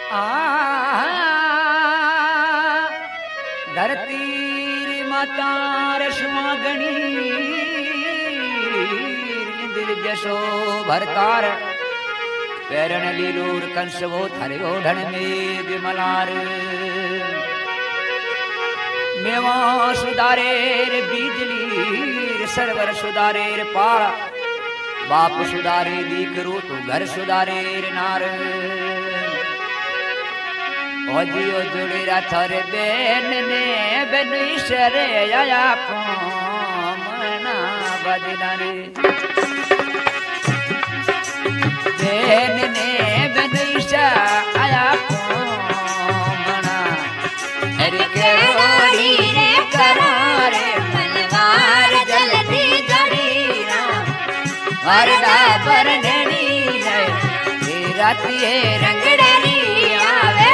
धरती माता रश्मागणी इंद्र जसो भरतार पैरण लीलूर कंसवो थारे ओढ़न में विमलार मेवा सुधारेर बीजली सरवर सुधारेर पाड़ा बाप सुधारे दीकरो तो घर सुधारेर नार ओजियो जुड़ेरा थारे बेन ने बेन ईश्वरे आया मना बदनारे बेन ने बेन ईश्वर आया मना अरे केरोड़ी रे करारे मलवार जल्दी जड़ीरा वरदा परनेनी रे राती रंगड़नी आवे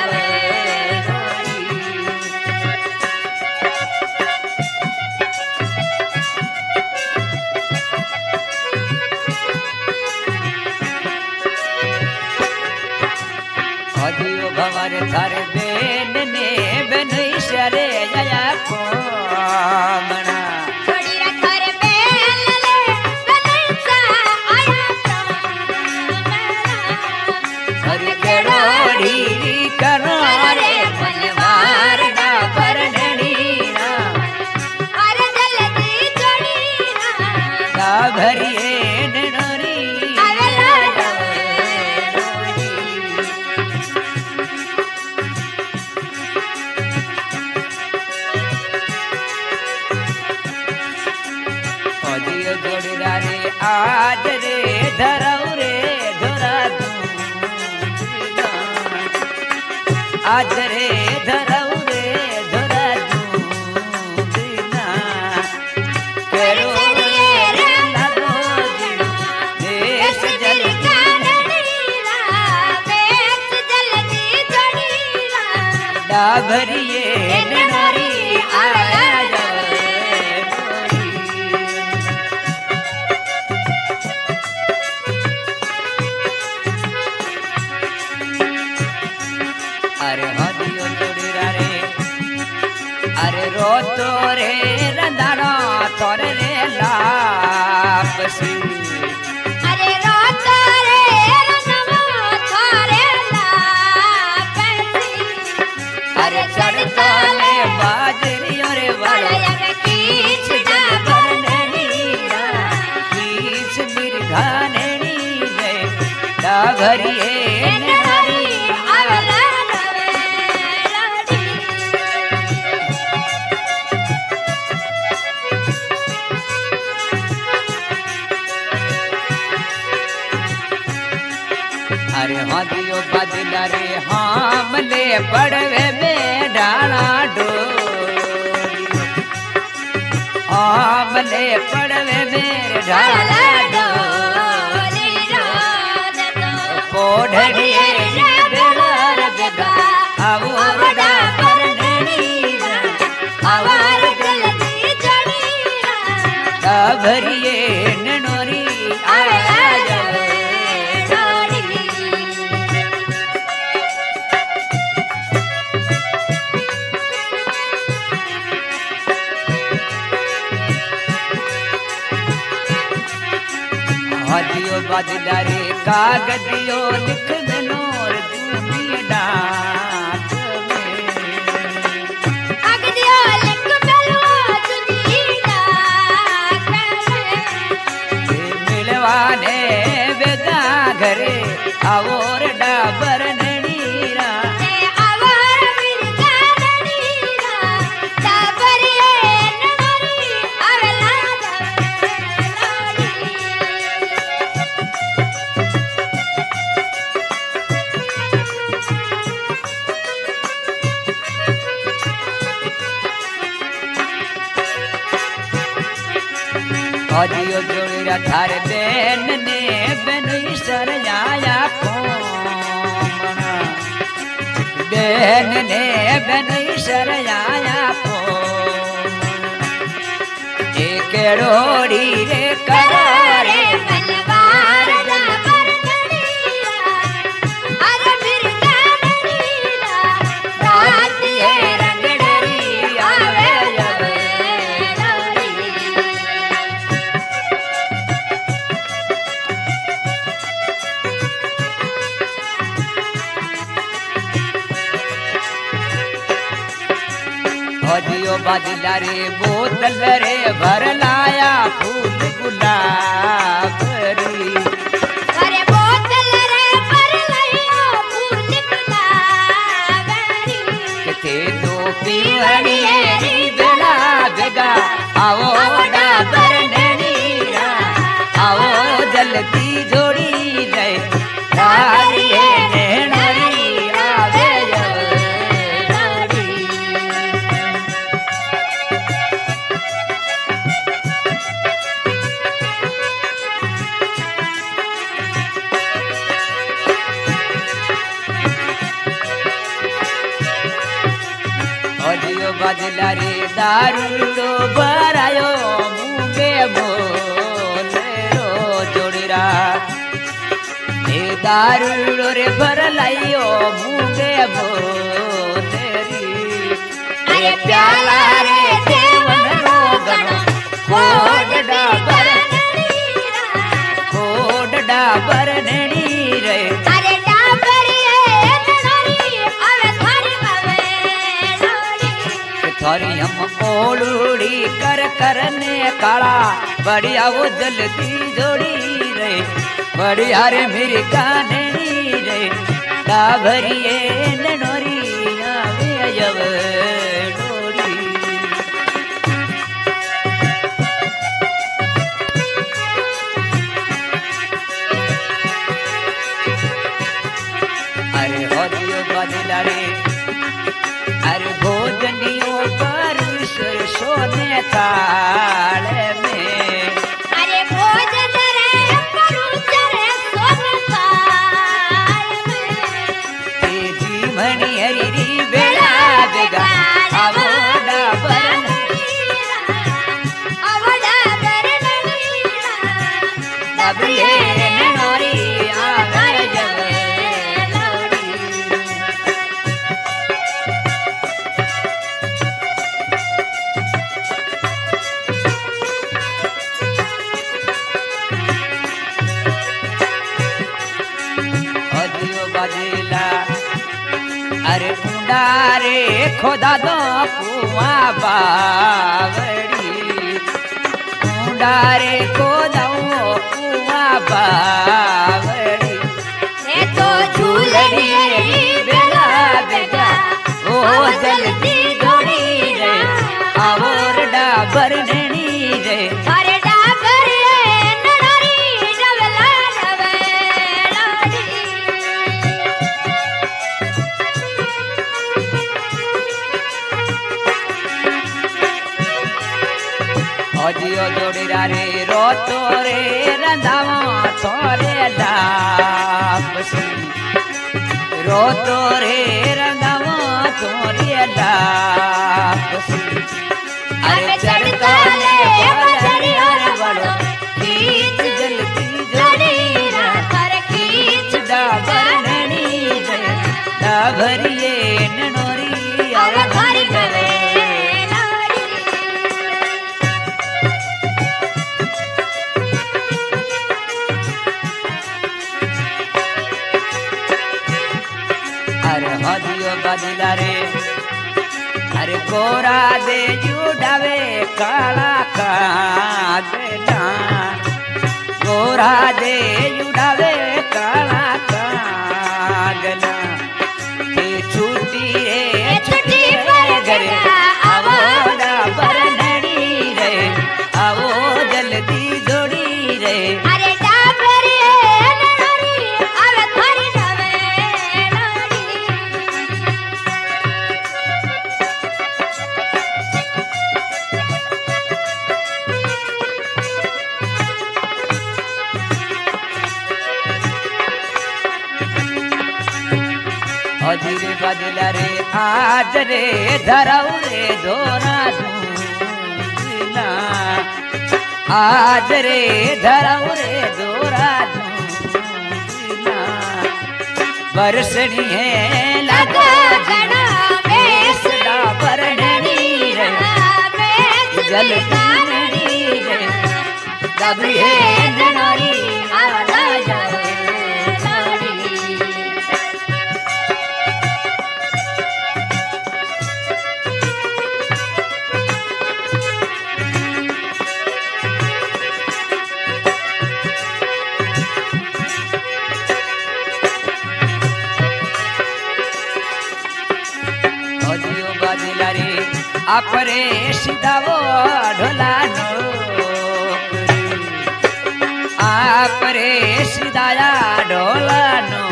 अदियो भवर थारे बेन ने बेन ईश्वरे आया कोमना छोड़ीरा थारे बेन ले बेन ईश्वर आया कोमना हरि केड़ोड़ी करारे मलवार दा परनेणीरा अरे जल्दी जोड़ीरा दा भरिए ननोरी आवेला ओदियो जोड़ीरा रे आज रे धरऊ रे धोरा आज रे धरऊ रे धोरा दूना केरो रे लगो जिनो देश जल कानड़ीरा बेस जल्दी जोड़ीरा डाभरिए ननोरी आया अरे हदियो जोड़ीरा रे अरे रो तोरे रंधाना तोरे रे लापसी अरे रोता रे रंगवा थारे लापसी अरे चढ़ता ले बाजरियों रे वाला अरे कीच भरनेणीरा कीच मिर्घानेणी जय डाभरिए ननोरी आवेला नवेलाडी अरे हदियो बदला रे हमले पड़वे में डाला डोरी हमले पड़वे में डाला डोली रोद तो पोढ़ड़िए बेलर बेगा आवोड़ा परनेणीरा आवार जल्दी जोड़ीरा डाभरिए ननोरी आया जोड़ी हदियो बदला रे कागजियो लिख नोर दूनी डाक में अगदियो लिख बेलो जुदीदा करे मिलवाने वेगा घरे आवोर डाबर नणीरा ए आवार मिर्गा नड़ीरा डाबरिए ननोरी आवेला जोड़ी अदियो जोड़ीरा थारे बेन ने बेन ईश्वर आया कोमना बेन ने बेन ईश्वर आया कोमना एक केड़ोड़ी रे करारे मलवार दा परनेणीरा अरे मिर्गा हजियो बाजला रे बोतल रे भर लाया फूल गुलाब री अरे बोतल रे पर लइयो फूल गुलाबरी थे तो पीवड़ी री बेला बेगा आओ डाबर नेनीरा आओ जल्दी जोड़ी रे तारी नेनरी आवे जवड़ी हजियो बाजला रे दारूड़ो बरायो मुंगे बोलेरो जोड़ीरा ए दारूड़ो रे भर लाइयो मुंगे बोलेरी अरे प्याला रे देवन रो गणो कोड डाबर नड़ीरा कोड डाबर नेनी रे अरे डाबरी नड़ी अवे थारी मवे नड़ी थोरी हम ओलूड़ी कर करने काला बढ़िया वो जल्दी जोड़ी रे बढ़िया रे मेरी काननी रे डाभरिए नोरी आवे जव डोरी अरे हजियो बदला रे अरे भोजनियों पर सोने थाल में अरे भोजन रे परुच रे सोनताल में तेजी मणि हरी री बेला बेगा आवो डाबर आवड़ा बर नड़ीरा डबरिए नोरी आवे जव लोड़ी हजियो बजेला अरे रे खोदा दो कुआ बावड़ी रे खोदा कुआ बावड़ी ये तो झूलड़ी बेला बेगा ओ जल्दी जोड़ी रे आवोर डाबर नेनी रे अरे डाबर नड़री डबला डबे लोड़ी हजियो जोड़ीरा रे रोतो रे रंधावा थोरे डापसी रोतो रे रंधावा थोरे डापसी अरे चढ़ता ले बजरी और बड़ो खींच जल्दी लड़ी जोड़ी ना कर खींच डाबर नैनी रे डाभरिए नोरी अरे थारी मवे लोड़ी अरे हजियो बदला रे अरे गोरा दे जुड़ावे काला कागला गोरा दे जुड़ावे काला कागला ते छुट्टी रे छुट्टी पर घरे आवो डाबर नड़ी रे आवो जल्दी जोड़ी रे अरे डाबर नड़री अवे थारी मवे लोड़ी हजिरे बदला रे आज रे धरऊ रे धोरा धूला आज रे धरऊ रे धोरा धूला बरसनी है लगा घड़ा बेस डाबर नैनी रे जल्दी नैनी रे डबरिए नोरी आवा जव આપરે સીધાવો ઢોલાનો આપરે સીધાયા ઢોલાનો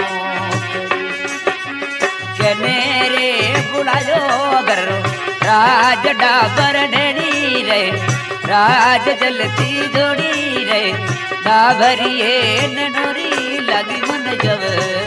કેને રે બુલાયો ઘર રાજ ડાબર નેણી રે રાજ જલતી જોડી રે ડાભરીએ નોરી લાગી મન જવ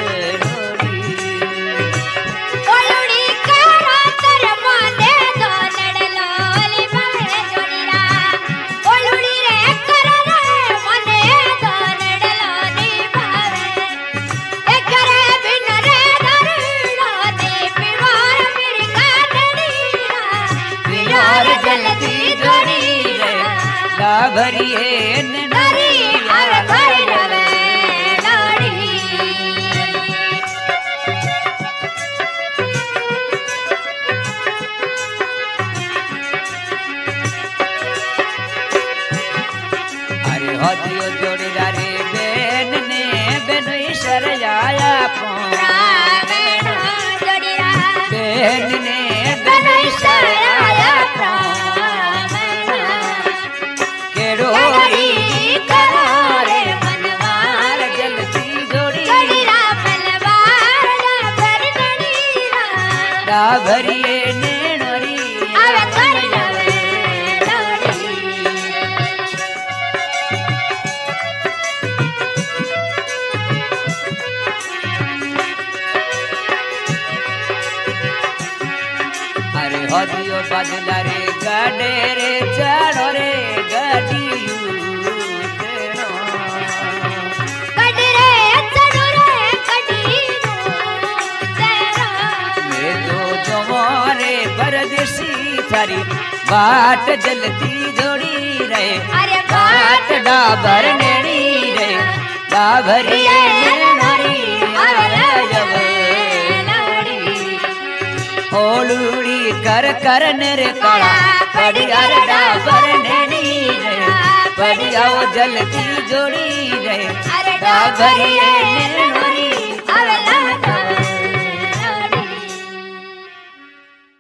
ભરીએ નરી આવે ભૈરવે લોડી અરે હોતીઓ જોડી રે બેન ને બેન ઈશરયા બેન ને બેન ઈશરયા ભરીએ નેણરી આવે ભૈરવે લોડી અરે હોદીઓ બાદલા રે ગાડે રે ચાડો રે ગાડીયું પરદેશી થારી વાટ જલતી જોડી રે અરે વાટ ડાબર નેણી રે ડાભરીએ નેણી આવે લોડી ઓલુડી કર ને રે કાળા પડિયા રે ડાબર નેણી રે પડિયાઓ જલતી જોડી રે ડાભરીએ નેણી